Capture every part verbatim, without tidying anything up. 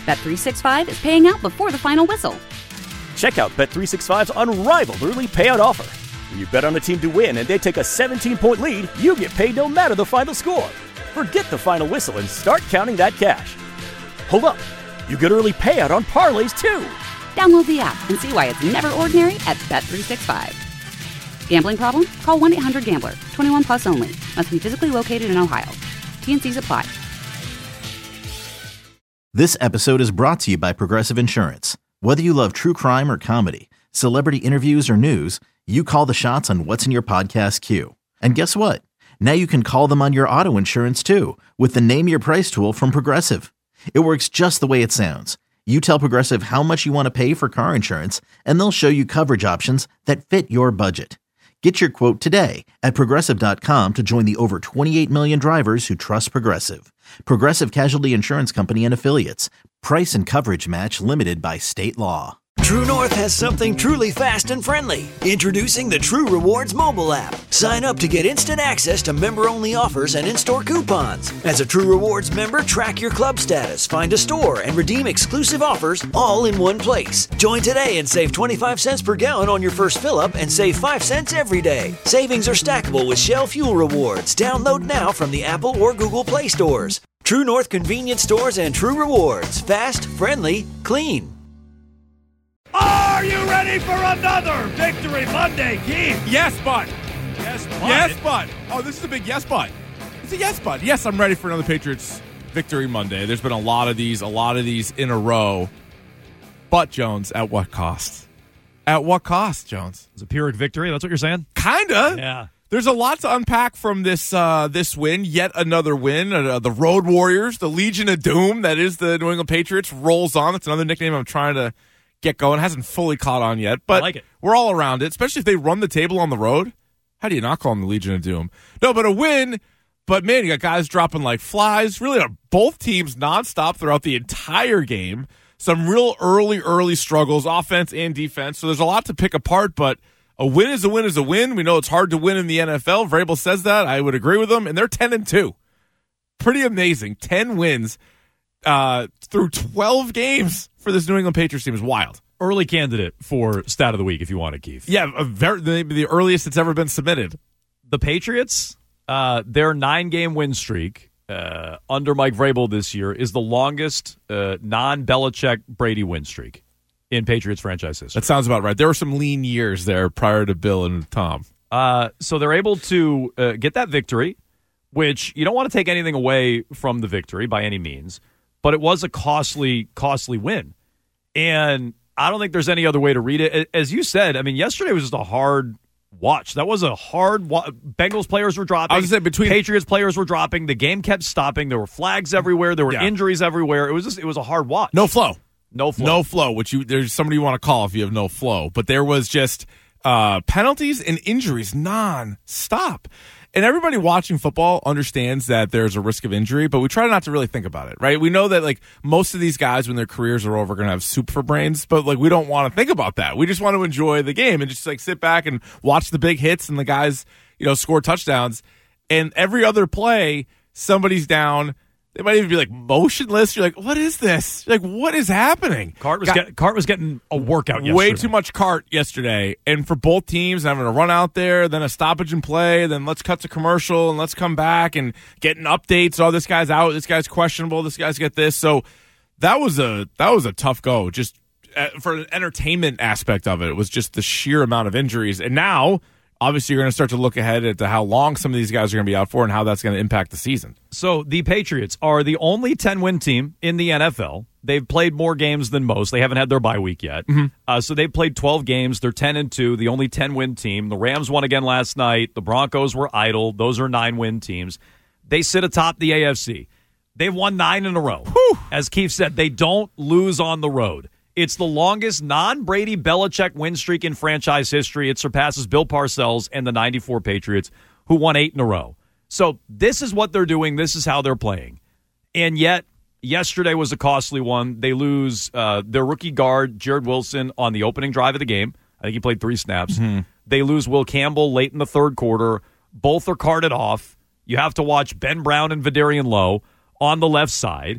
Bet three sixty-five is paying out before the final whistle. Check out Bet three sixty-five's unrivaled early payout offer. When you bet on a team to win and they take a seventeen-point lead, you get paid no matter the final score. Forget the final whistle and start counting that cash. Hold up. You get early payout on parlays, too. Download the app and see why it's never ordinary at Bet three sixty-five. Gambling problem? Call one eight hundred gambler. twenty-one plus only. Must be physically located in Ohio. T N Cs apply. This episode is brought to you by Progressive Insurance. Whether you love true crime or comedy, celebrity interviews or news, you call the shots on what's in your podcast queue. And guess what? Now you can call them on your auto insurance too with the Name Your Price tool from Progressive. It works just the way it sounds. You tell Progressive how much you want to pay for car insurance, and they'll show you coverage options that fit your budget. Get your quote today at Progressive dot com to join the over twenty-eight million drivers who trust Progressive. Progressive Casualty Insurance Company and Affiliates. Price and coverage match limited by state law. True North has something truly fast and friendly. Introducing the True Rewards mobile app. Sign up to get instant access to member-only offers and in-store coupons. As a True Rewards member, track your club status, find a store, and redeem exclusive offers all in one place. Join today and save twenty-five cents per gallon on your first fill-up and save five cents every day. Savings are stackable with Shell Fuel Rewards. Download now from the Apple or Google Play stores. True North Convenience Stores and True Rewards. Fast, friendly, clean. Are you ready for another Victory Monday game? Yes, bud. Yes, bud. Yes, bud. Oh, this is a big yes, bud. It's a yes, bud. Yes, I'm ready for another Patriots Victory Monday. There's been a lot of these, a lot of these in a row. But, Jones, at what cost? At what cost, Jones? It's a Pyrrhic victory. That's what you're saying? Kinda. Yeah. There's a lot to unpack from this uh, this win. Yet another win. Uh, the Road Warriors, the Legion of Doom, that is the New England Patriots, rolls on. That's another nickname I'm trying to get going. Hasn't fully caught on yet, but I like it. We're all around it, especially if they run the table on the road. How do you not call them the Legion of Doom? No, but a win. But, man, you got guys dropping like flies. Really, are both teams nonstop throughout the entire game. Some real early, early struggles, offense and defense. So there's a lot to pick apart, but a win is a win is a win. We know it's hard to win in the N F L. Vrabel says that. I would agree with him. And they're ten and two. Pretty amazing. ten wins uh, through twelve games for this New England Patriots team is wild. Early candidate for stat of the week if you want it, Keith. Yeah, a very, the, the earliest it's ever been submitted. The Patriots, uh, their nine-game win streak uh, under Mike Vrabel this year is the longest uh, non-Belichick Brady win streak in Patriots franchise history. That sounds about right. There were some lean years there prior to Bill and Tom. Uh, so they're able to uh, get that victory, which you don't want to take anything away from the victory by any means, but it was a costly, costly win. And I don't think there's any other way to read it. As you said, I mean, yesterday was just a hard watch. That was a hard wa- Bengals players were dropping. I was gonna say between Patriots players were dropping. The game kept stopping. There were flags everywhere. There were yeah. injuries everywhere. It was just it was a hard watch. No flow. No flow. No flow, which you there's somebody you want to call if you have no flow. But there was just uh, penalties and injuries non-stop. And everybody watching football understands that there's a risk of injury, but we try not to really think about it, right? We know that, like, most of these guys, when their careers are over, are going to have soup for brains, but, like, we don't want to think about that. We just want to enjoy the game and just, like, sit back and watch the big hits and the guys, you know, score touchdowns. And every other play, somebody's down. They might even be, like, motionless. You're like, what is this? You're like, what is happening? Cart was, Got, get, Cart was getting a workout yesterday. Way too much Cart yesterday. And for both teams, having to run out there, then a stoppage and play, then let's cut to commercial, and let's come back and getting updates. Oh, this guy's out. This guy's questionable. This guy's get this. So that was a that was a tough go. Just uh, for an entertainment aspect of it, it was just the sheer amount of injuries. And now, obviously, you're going to start to look ahead at how long some of these guys are going to be out for and how that's going to impact the season. So the Patriots are the only ten-win team in the N F L. They've played more games than most. They haven't had their bye week yet. Mm-hmm. Uh, so they've played twelve games. They're ten and two, the only ten-win team. The Rams won again last night. The Broncos were idle. Those are nine-win teams. They sit atop the A F C. They've won nine in a row. Whew. As Keith said, they don't lose on the road. It's the longest non-Brady Belichick win streak in franchise history. It surpasses Bill Parcells and the ninety-four Patriots, who won eight in a row. So this is what they're doing. This is how they're playing. And yet, yesterday was a costly one. They lose uh, their rookie guard, Jared Wilson, on the opening drive of the game. I think he played three snaps. Mm-hmm. They lose Will Campbell late in the third quarter. Both are carted off. You have to watch Ben Brown and Vidarian Lowe on the left side.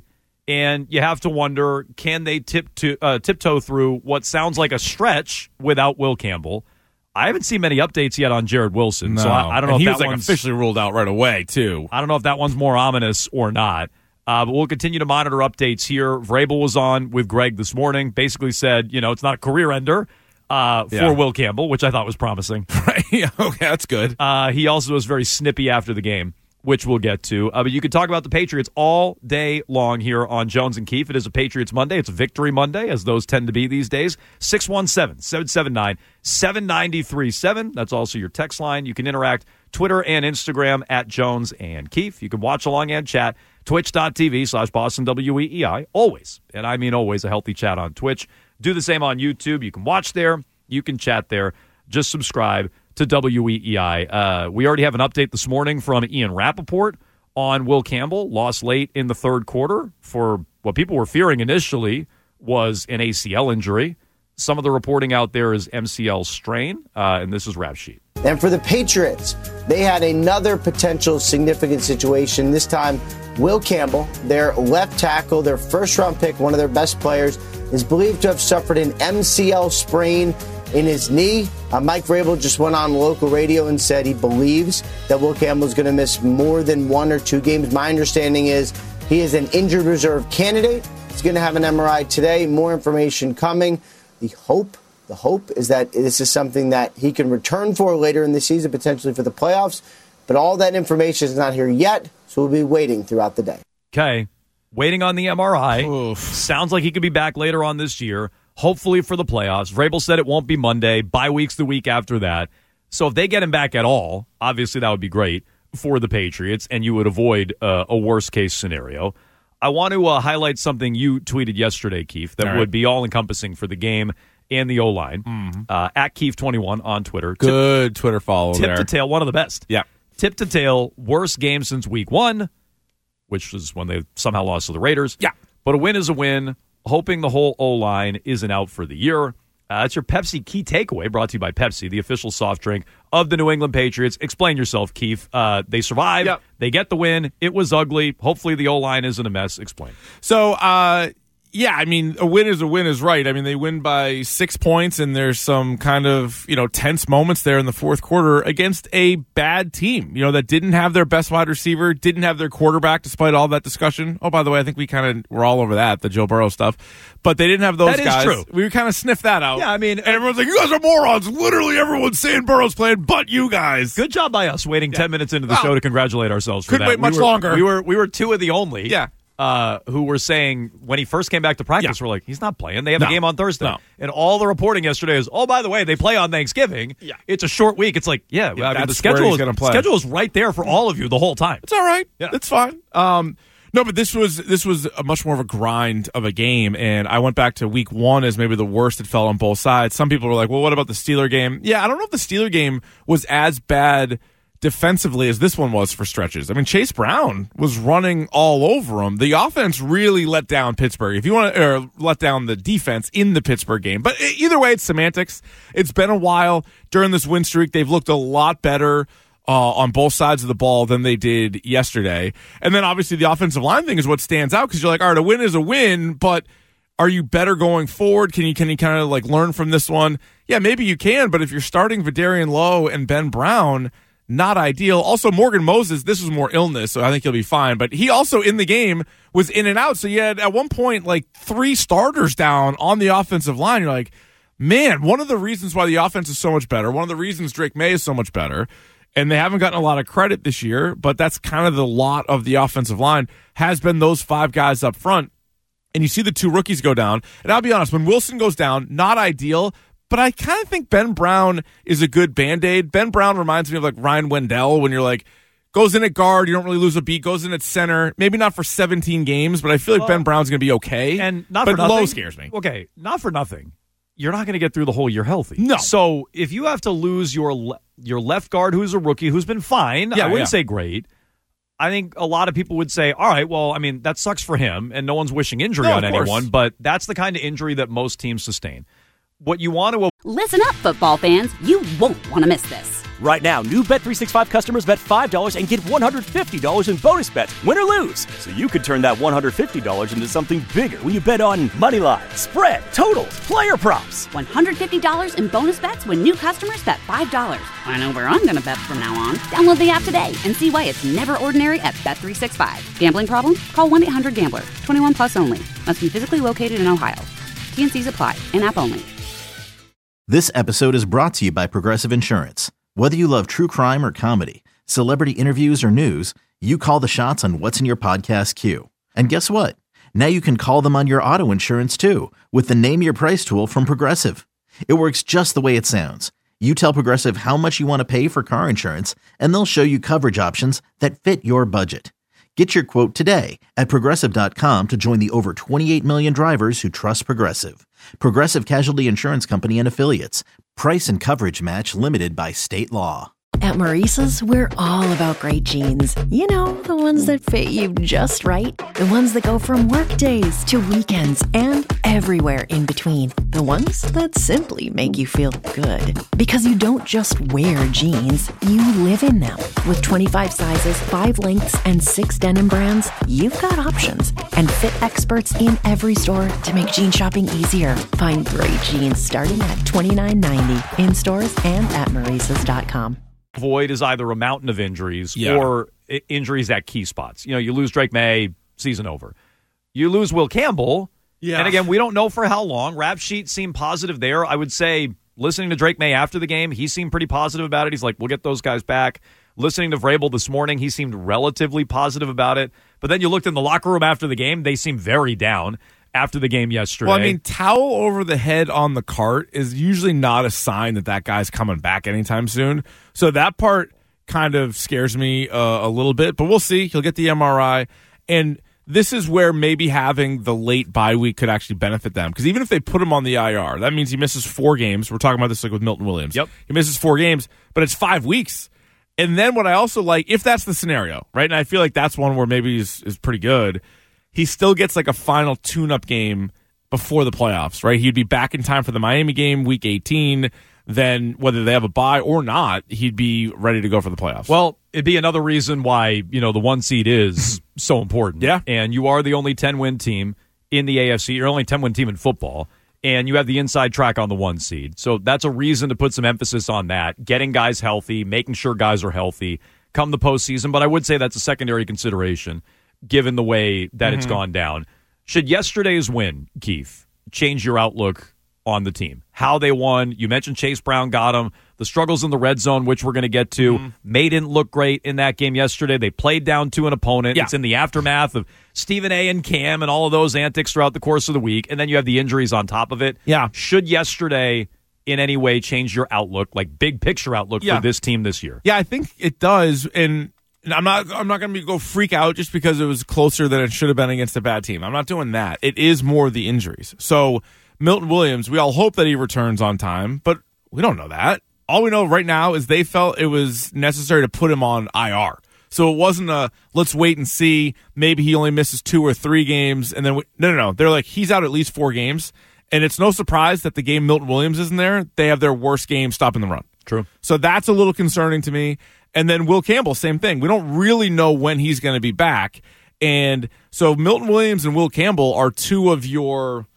And you have to wonder, can they tip to, uh, tiptoe through what sounds like a stretch without Will Campbell? I haven't seen many updates yet on Jared Wilson, no. so I, I don't know and if he that was like one's officially ruled out right away, too. I don't know if that one's more ominous or not. Uh, but we'll continue to monitor updates here. Vrabel was on with Greg this morning, basically said, you know, it's not a career ender uh, for yeah. Will Campbell, which I thought was promising. Right. Yeah, okay, that's good. Uh, he also was very snippy after the game, which we'll get to. Uh, but you can talk about the Patriots all day long here on Jones and Keefe. It is a Patriots Monday. It's a Victory Monday, as those tend to be these days. six one seven, seven seven nine, seven nine three seven. That's also your text line. You can interact Twitter and Instagram at Jones and Keefe. You can watch along and chat. Twitch.tv slash Boston W E E I. Always, and I mean always, a healthy chat on Twitch. Do the same on YouTube. You can watch there. You can chat there. Just subscribe to W E E I. Uh, we already have an update this morning from Ian Rappaport on Will Campbell. Lost late in the third quarter for what people were fearing initially was an A C L injury. Some of the reporting out there is M C L strain, uh, and this is Rap Sheet. And for the Patriots, they had another potential significant situation. This time, Will Campbell, their left tackle, their first-round pick, one of their best players, is believed to have suffered an M C L sprain in his knee. Uh, Mike Vrabel just went on local radio and said he believes that Will Campbell is going to miss more than one or two games. My understanding is he is an injured reserve candidate. He's going to have an M R I today. More information coming. The hope, the hope is that this is something that he can return for later in the season, potentially for the playoffs. But all that information is not here yet, so we'll be waiting throughout the day. Okay, waiting on the M R I. Oof. Sounds like he could be back later on this year, hopefully for the playoffs. Vrabel said it won't be Monday. Bye week's the week after that. So if they get him back at all, obviously that would be great for the Patriots, and you would avoid uh, a worst-case scenario. I want to uh, highlight something you tweeted yesterday, Keefe, that all right. would be all-encompassing for the game and the O-line. Mm-hmm. Uh, at Keefe twenty-one on Twitter. Good Tip, Twitter follow tip there. Tip to tail, one of the best. Yeah. Tip to tail, worst game since week one, which was when they somehow lost to the Raiders. Yeah. But a win is a win. Hoping the whole O-line isn't out for the year. Uh, that's your Pepsi key takeaway, brought to you by Pepsi, the official soft drink of the New England Patriots. Explain yourself, Keefe. Uh, they survived. Yep. They get the win. It was ugly. Hopefully the O-line isn't a mess. Explain. So, uh, yeah, I mean, a win is a win is right. I mean, they win by six points, and there's some kind of, you know, tense moments there in the fourth quarter against a bad team, you know, that didn't have their best wide receiver, didn't have their quarterback, despite all that discussion. Oh, by the way, I think we kind of were all over that, the Joe Burrow stuff. But they didn't have those that guys. Is true. We kind of sniffed that out. Yeah, I mean, and everyone's like, you guys are morons. Literally everyone's saying Burrow's playing, but you guys. Good job by us waiting yeah. ten minutes into the well, show to congratulate ourselves for couldn't that. wait much we were, longer. We were, we were two of the only. Yeah. Uh, who were saying when he first came back to practice, yeah. we're like, he's not playing. They have no. a game on Thursday. No. And all the reporting yesterday is, oh, by the way, they play on Thanksgiving. Yeah. It's a short week. It's like, yeah, yeah I mean, the that's schedule where he's is, play. schedule is right there for all of you the whole time. It's all right. Yeah. It's fine. Um, no, but this was this was a much more of a grind of a game, and I went back to week one as maybe the worst it felt on both sides. Some people were like, well, what about the Steeler game? Yeah, I don't know if the Steeler game was as bad defensively as this one was for stretches. I mean, Chase Brown was running all over him. The offense really let down Pittsburgh. If you want to, or let down the defense in the Pittsburgh game. But either way, it's semantics. It's been a while. During this win streak, they've looked a lot better uh, on both sides of the ball than they did yesterday. And then obviously the offensive line thing is what stands out, because you're like, all right, a win is a win, but are you better going forward? Can you can you kind of like learn from this one? Yeah, maybe you can, but if you're starting Vidarian Lowe and Ben Brown, not ideal. Also, Morgan Moses, this was more illness, so I think he'll be fine. But he also, in the game, was in and out. So you had, at one point, like three starters down on the offensive line. You're like, man, one of the reasons why the offense is so much better, one of the reasons Drake May is so much better, and they haven't gotten a lot of credit this year, but that's kind of the lot of the offensive line, has been those five guys up front. And you see the two rookies go down. And I'll be honest, when Wilson goes down, not ideal, but I kind of think Ben Brown is a good Band-Aid. Ben Brown reminds me of like Ryan Wendell, when you're like, goes in at guard, you don't really lose a beat, goes in at center, maybe not for seventeen games, but I feel like well, Ben Brown's going to be okay. And not but for nothing. Lowe scares me. Okay, not for nothing. You're not going to get through the whole year healthy. No. So if you have to lose your le- your left guard, who's a rookie, who's been fine, yeah, I wouldn't yeah. say great. I think a lot of people would say, all right, well, I mean, that sucks for him, and no one's wishing injury no, on of course. anyone, but that's the kind of injury that most teams sustain. What you want to... Listen up, football fans. You won't want to miss this. Right now, new Bet three sixty-five customers bet five dollars and get one hundred fifty dollars in bonus bets, win or lose. So you could turn that one hundred fifty dollars into something bigger when you bet on money line, spread, totals, player props. one hundred fifty dollars in bonus bets when new customers bet five dollars. I know where I'm going to bet from now on. Download the app today and see why it's never ordinary at Bet three sixty-five. Gambling problem? Call one eight hundred gambler. twenty-one plus only. Must be physically located in Ohio. T N Cs apply. In-app only. This episode is brought to you by Progressive Insurance. Whether you love true crime or comedy, celebrity interviews or news, you call the shots on what's in your podcast queue. And guess what? Now you can call them on your auto insurance too with the Name Your Price tool from Progressive. It works just the way it sounds. You tell Progressive how much you want to pay for car insurance, and they'll show you coverage options that fit your budget. Get your quote today at Progressive dot com to join the over twenty-eight million drivers who trust Progressive. Progressive Casualty Insurance Company and Affiliates. Price and coverage match limited by state law. At Maurice's, we're all about great jeans. You know, the ones that fit you just right. The ones that go from work days to weekends and everywhere in between. The ones that simply make you feel good. Because you don't just wear jeans, you live in them. With twenty-five sizes, five lengths, and six denim brands, you've got options. And fit experts in every store to make jean shopping easier. Find great jeans starting at twenty-nine ninety in stores and at Maurice's dot com. Void is either a mountain of injuries Yeah. or I- injuries at key spots. You know, you lose Drake May, season over. You lose Will Campbell, Yeah. and again, we don't know for how long. Rap sheet seemed positive there. I would say, listening to Drake May after the game, he seemed pretty positive about it. He's like, we'll get those guys back. Listening to Vrabel this morning, he seemed relatively positive about it. But then you looked in the locker room after the game, they seemed very down after the game yesterday. Well, I mean, towel over the head on the cart is usually not a sign that that guy's coming back anytime soon. So that part kind of scares me uh, a little bit, but we'll see. He'll get the M R I. And this is where maybe having the late bye week could actually benefit them. Because even if they put him on the I R, that means he misses four games. We're talking about this like with Milton Williams. Yep. He misses four games, but it's five weeks. And then what I also like, if that's the scenario, right, and I feel like that's one where maybe is is pretty good, he still gets like a final tune-up game before the playoffs, right? He'd be back in time for the Miami game, week eighteen. Then whether they have a bye or not, he'd be ready to go for the playoffs. Well, it'd be another reason why, you know, the one seed is so important. Yeah. And you are the only ten-win team in the A F C. You're only ten-win team in football. And you have the inside track on the one seed. So that's a reason to put some emphasis on that, getting guys healthy, making sure guys are healthy come the postseason. But I would say that's a secondary consideration, given the way that mm-hmm. it's gone down. Should yesterday's win, Keith, change your outlook on the team? How they won. You mentioned Chase Brown got them. The struggles in the red zone, which we're going to get to. Mm-hmm. May didn't look great in that game yesterday. They played down to an opponent. Yeah. It's in the aftermath of Stephen A. and Cam and all of those antics throughout the course of the week. And then you have the injuries on top of it. Yeah. Should yesterday in any way change your outlook, like big picture outlook yeah. for this team this year? Yeah, I think it does. And I'm not I'm not going to go freak out just because it was closer than it should have been against a bad team. I'm not doing that. It is more the injuries. So Milton Williams, we all hope that he returns on time, but we don't know that. All we know right now is they felt it was necessary to put him on I R. So it wasn't a, let's wait and see, maybe he only misses two or three games, and then, we, no, no, no. They're like, he's out at least four games, and it's no surprise that the game Milton Williams isn't there, they have their worst game stopping the run. True. So that's a little concerning to me. And then Will Campbell, same thing. We don't really know when he's going to be back. And so Milton Williams and Will Campbell are two of your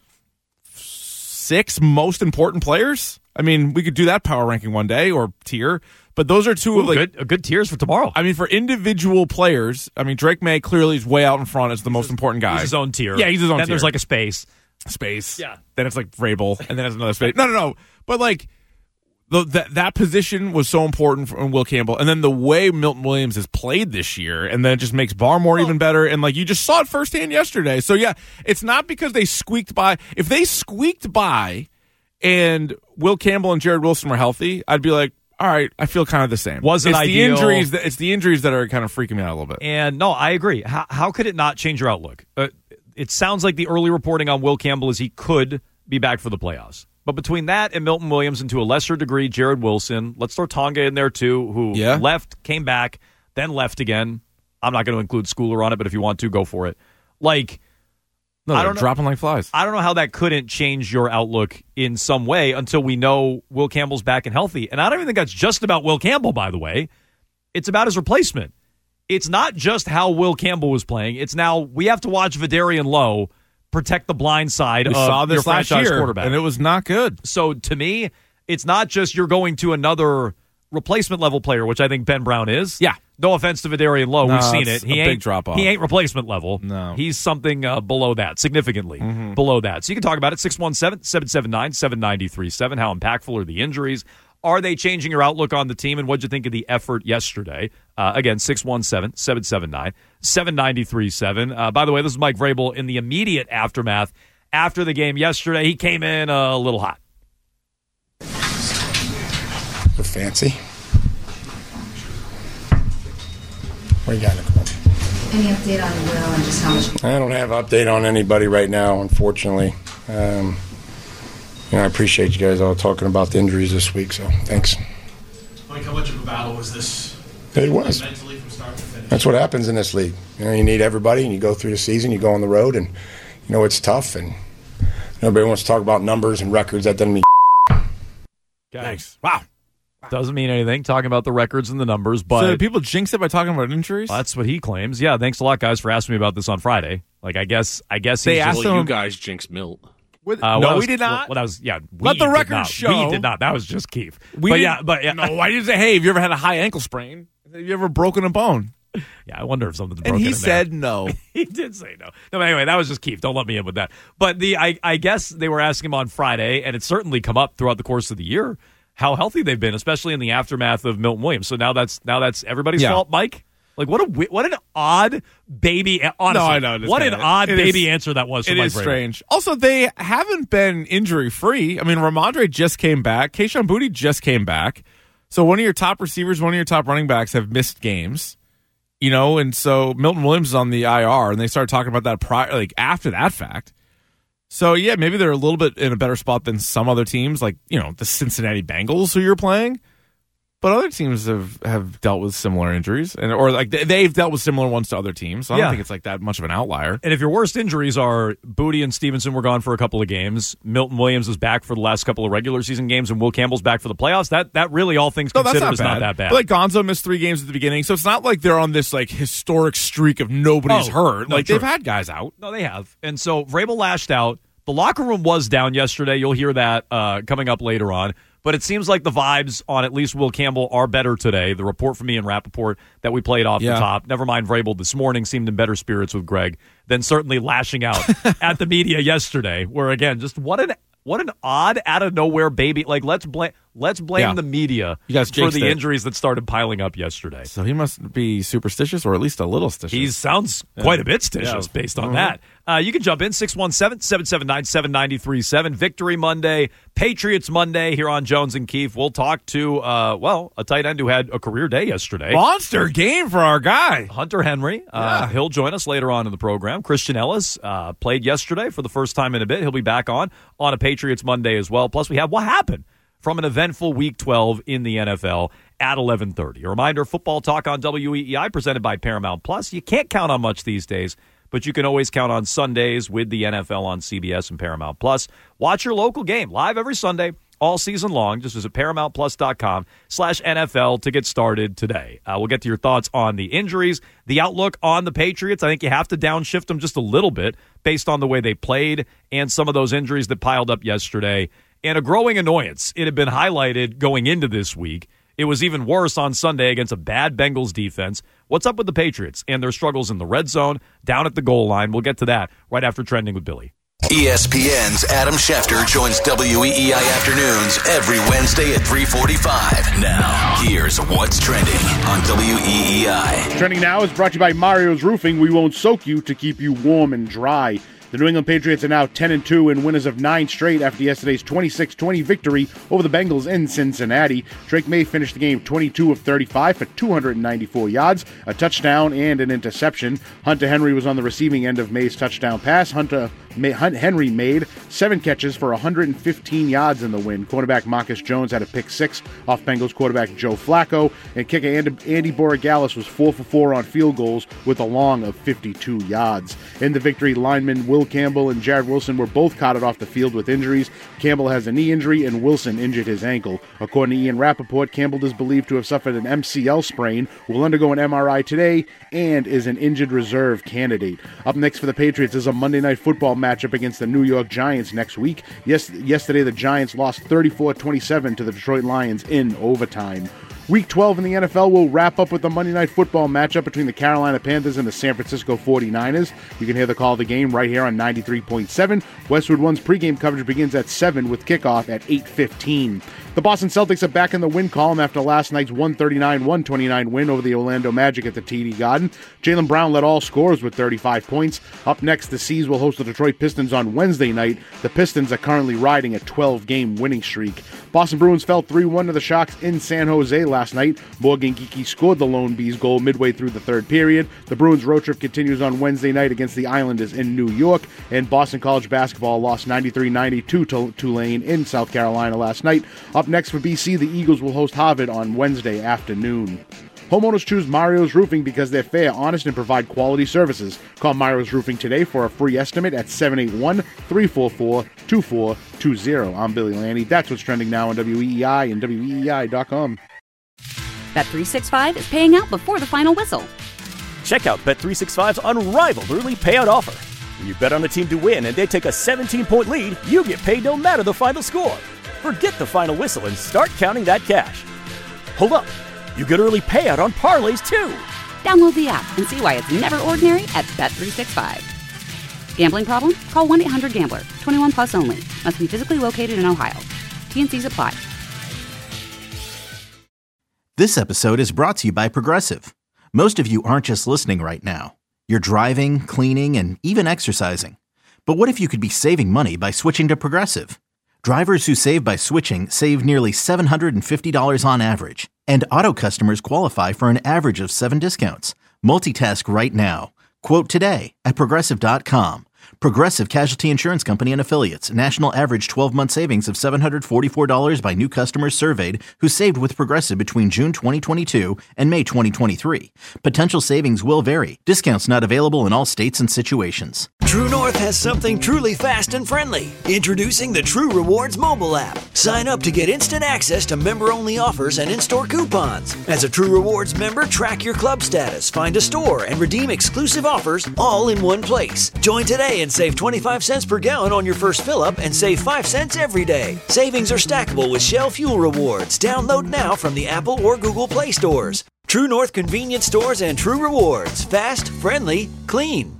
six most important players. I mean, we could do that power ranking one day or tier, but those are two Ooh, of like good, good tiers for tomorrow. I mean, for individual players, I mean, Drake May clearly is way out in front as the most important guy. He's his own tier. Yeah, he's his own then tier. There's like a space. Space. Yeah. Then it's like Vrabel, and then there's another space. No, no, no. But like, the, that that position was so important for Will Campbell, and then the way Milton Williams has played this year, and then it just makes Barmore well, even better. And like you just saw it firsthand yesterday. So yeah, it's not because they squeaked by. If they squeaked by, and Will Campbell and Jared Wilson were healthy, I'd be like, all right, I feel kind of the same. Wasn't it's ideal. the injuries that it's the injuries that are kind of freaking me out a little bit. And no, I agree. How how could it not change your outlook? Uh, it sounds like the early reporting on Will Campbell is he could be back for the playoffs. But between that and Milton Williams, and to a lesser degree, Jared Wilson, let's throw Tonga in there too, who yeah. left, came back, then left again. I'm not going to include Schooler on it, but if you want to, go for it. Like, No, I they're don't know, dropping like flies. I don't know how that couldn't change your outlook in some way until we know Will Campbell's back and healthy. And I don't even think that's just about Will Campbell, by the way. It's about his replacement. It's not just how Will Campbell was playing. It's now we have to watch Vidarian Lowe protect the blind side we of saw this your last franchise year, quarterback. and it was not good. So to me, it's not just you're going to another replacement level player, which I think Ben Brown is. Yeah. No offense to Vidarian Lowe. No, We've seen it's it. He a ain't, big drop-off. He ain't replacement level. No. He's something uh, below that, significantly Mm-hmm. below that. So you can talk about it, six one seven, seven seven nine, seven nine three seven. How impactful are the injuries? Are they changing your outlook on the team? And what'd you think of the effort yesterday? Uh, again, six one seven, seven seven nine, seven nine three seven. Uh, by the way, this is Mike Vrabel in the immediate aftermath. After the game yesterday, he came in a little hot. We're fancy. What do you got, Nicole? Any update on Will and just how much? I don't have an update on anybody right now, unfortunately. Um, you know, I appreciate you guys all talking about the injuries this week, so thanks. Mike, how much of a battle was this? It was. Mentally from start to finish. That's what happens in this league. You know, you need everybody, and you go through the season, you go on the road, and you know it's tough, and nobody wants to talk about numbers and records. That doesn't mean Thanks. Wow. Doesn't mean anything, talking about the records and the numbers, but... So people jinx it by talking about injuries? Well, that's what he claims. Yeah, thanks a lot, guys, for asking me about this on Friday. Like, I guess I guess They he's asked just... him- You guys jinxed Milt. With, Uh, no, well, we was- did not. Well, that was... Yeah, we Let the did record not. show. We did not. That was just Keith. we but didn't- yeah, but yeah. No, why did you say, hey, have you ever had a high ankle sprain? Have you ever broken a bone? Yeah, I wonder if something's And broken he in there. said no. He did say no. No, but anyway, that was just Keith. Don't let me in with that. But the I, I guess they were asking him on Friday, and it's certainly come up throughout the course of the year, how healthy they've been, especially in the aftermath of Milton Williams. So now that's now that's everybody's Yeah. fault, Mike? Like, what a wi- what an odd baby. Honestly, No, I know, it's what an kinda- odd it baby is- answer that was from It Mike is Vrabel. strange. Also, they haven't been injury free. I mean, Ramondre just came back. Keyshawn Booty just came back. So one of your top receivers, one of your top running backs have missed games. You know, and so Milton Williams is on the I R, and they started talking about that prior, like after that fact. So yeah, maybe they're a little bit in a better spot than some other teams, like you know the Cincinnati Bengals who you're playing. But other teams have, have dealt with similar injuries, and or like they- they've dealt with similar ones to other teams. So I Yeah. don't think it's like that much of an outlier. And if your worst injuries are Booty and Stevenson were gone for a couple of games, Milton Williams is back for the last couple of regular season games, and Will Campbell's back for the playoffs, that that really, all things No, considered, that's not is bad. not that bad. But like Gonzo missed three games at the beginning, so it's not like they're on this like historic streak of nobody's Oh, hurt. no, Like true. they've had guys out. No, they have. And so Vrabel lashed out. The locker room was down yesterday. You'll hear that uh, coming up later on. But it seems like the vibes on at least Will Campbell are better today. The report from me and Rappaport that we played off Yeah. the top. Never mind Vrabel this morning seemed in better spirits with Greg than certainly lashing out at the media yesterday. Where, again, just what an what an odd, out-of-nowhere baby. Like, let's blame let's blame Yeah. the media You guys for jinxed the it. injuries that started piling up yesterday. So he must be superstitious, or at least a little stitious. He sounds quite a bit stitious Yeah. based on Mhm. that. Uh, you can jump in, six one seven, seven seven nine, seven nine three seven. Victory Monday, Patriots Monday here on Jones and Keefe. We'll talk to, uh, well, a tight end who had a career day yesterday. monster game for our guy. Hunter Henry. Uh, Yeah. He'll join us later on in the program. Christian Ellis uh, played yesterday for the first time in a bit. He'll be back on on a Patriots Monday as well. Plus, we have what happened from an eventful Week twelve in the N F L at eleven thirty. A reminder, Football Talk on W E E I presented by Paramount Plus. You can't count on much these days, but you can always count on Sundays with the N F L on C B S and Paramount Plus. Watch your local game live every Sunday, all season long. Just visit ParamountPlus.com slash NFL to get started today. Uh, we'll get to your thoughts on the injuries, the outlook on the Patriots. I think you have to downshift them just a little bit based on the way they played and some of those injuries that piled up yesterday. And a growing annoyance. It had been highlighted going into this week. It was even worse on Sunday against a bad Bengals defense. What's up with the Patriots and their struggles in the red zone, down at the goal line? We'll get to that right after Trending with Billy. E S P N's Adam Schefter joins W E E I Afternoons every Wednesday at three forty-five. Now, here's what's trending on W E E I. Trending now is brought to you by Mario's Roofing. We won't soak you to keep you warm and dry. The New England Patriots are now ten and two and winners of nine straight after yesterday's twenty-six twenty victory over the Bengals in Cincinnati. Drake May finished the game twenty-two of thirty-five for two hundred ninety-four yards, a touchdown, and an interception. Hunter Henry was on the receiving end of May's touchdown pass. Hunter Henry made seven catches for one hundred fifteen yards in the win. Cornerback Marcus Jones had a pick six off Bengals quarterback Joe Flacco, and kicker Andy, Andy Borregales was four for four on field goals with a long of fifty-two yards. In the victory, linemen Will Campbell and Jared Wilson were both carted off the field with injuries. Campbell has a knee injury, and Wilson injured his ankle. According to Ian Rappaport, Campbell is believed to have suffered an M C L sprain, will undergo an M R I today, and is an injured reserve candidate. Up next for the Patriots is a Monday Night Football matchup against the New York Giants next week. Yes, yesterday the Giants lost thirty-four twenty-seven to the Detroit Lions in overtime. Week twelve in the N F L will wrap up with the Monday Night Football matchup between the Carolina Panthers and the San Francisco forty-niners. You can hear the call of the game right here on ninety-three point seven. Westwood One's pregame coverage begins at seven with kickoff at eight fifteen. The Boston Celtics are back in the win column after last night's one thirty-nine one twenty-nine win over the Orlando Magic at the T D Garden. Jaylen Brown led all scorers with thirty-five points. Up next, the C's will host the Detroit Pistons on Wednesday night. The Pistons are currently riding a twelve-game winning streak. Boston Bruins fell three one to the Sharks in San Jose last night. Morgan Geekie scored the Lone Bees goal midway through the third period. The Bruins road trip continues on Wednesday night against the Islanders in New York. And Boston College basketball lost ninety-three ninety-two to Tulane in South Carolina last night. Up next for B C, the Eagles will host Harvard on Wednesday afternoon. Homeowners choose Mario's Roofing because they're fair, honest, and provide quality services. Call Mario's Roofing today for a free estimate at seven eight one, three four four, two four two zero. I'm Billy Lanny. That's what's trending now on W E E I and W E E I dot com. Bet three sixty-five is paying out before the final whistle. Check out Bet three sixty-five's unrivaled early payout offer. When you bet on a team to win and they take a seventeen-point lead, you get paid no matter the final score. Forget the final whistle and start counting that cash. Hold up. You get early payout on parlays, too. Download the app and see why it's never ordinary at Bet three sixty-five. Gambling problem? Call one eight hundred gambler. twenty-one plus only. Must be physically located in Ohio. T and C's apply. This episode is brought to you by Progressive. Most of you aren't just listening right now. You're driving, cleaning, and even exercising. But what if you could be saving money by switching to Progressive? Drivers who save by switching save nearly seven hundred fifty dollars on average. And auto customers qualify for an average of seven discounts. Multitask right now. Quote today at Progressive dot com. Progressive Casualty Insurance Company and Affiliates. National average twelve-month savings of seven hundred forty-four dollars by new customers surveyed who saved with Progressive between June twenty twenty-two and May twenty twenty-three. Potential savings will vary. Discounts not available in all states and situations. True North has something truly fast and friendly. Introducing the True Rewards mobile app. Sign up to get instant access to member-only offers and in-store coupons. As a True Rewards member, track your club status, find a store, and redeem exclusive offers all in one place. Join today and save twenty-five cents per gallon on your first fill-up and save five cents every day. Savings are stackable with Shell Fuel Rewards. Download now from the Apple or Google Play stores. True North Convenience Stores and True Rewards. Fast, friendly, clean.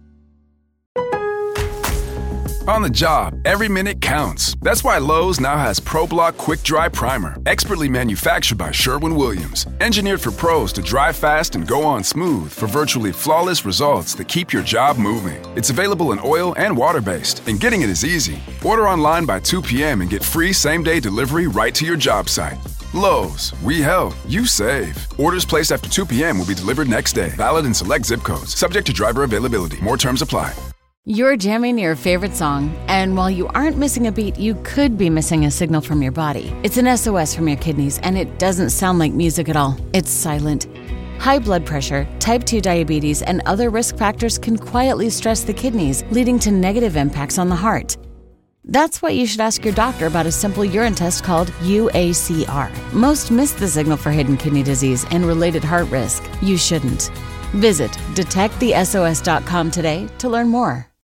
On the job, every minute counts. That's why Lowe's now has ProBlock Quick Dry Primer, expertly manufactured by Sherwin-Williams. Engineered for pros to dry fast and go on smooth for virtually flawless results that keep your job moving. It's available in oil and water-based, and getting it is easy. Order online by two p.m. and get free same-day delivery right to your job site. Lowe's, we help, you save. Orders placed after two p.m. will be delivered next day. Valid in select zip codes. Subject to driver availability. More terms apply. You're jamming your favorite song, and while you aren't missing a beat, you could be missing a signal from your body. It's an S O S from your kidneys, and it doesn't sound like music at all. It's silent. High blood pressure, type two diabetes, and other risk factors can quietly stress the kidneys, leading to negative impacts on the heart. That's why you should ask your doctor about a simple urine test called U A C R. Most miss the signal for hidden kidney disease and related heart risk. You shouldn't. Visit detect the S O S dot com today to learn more.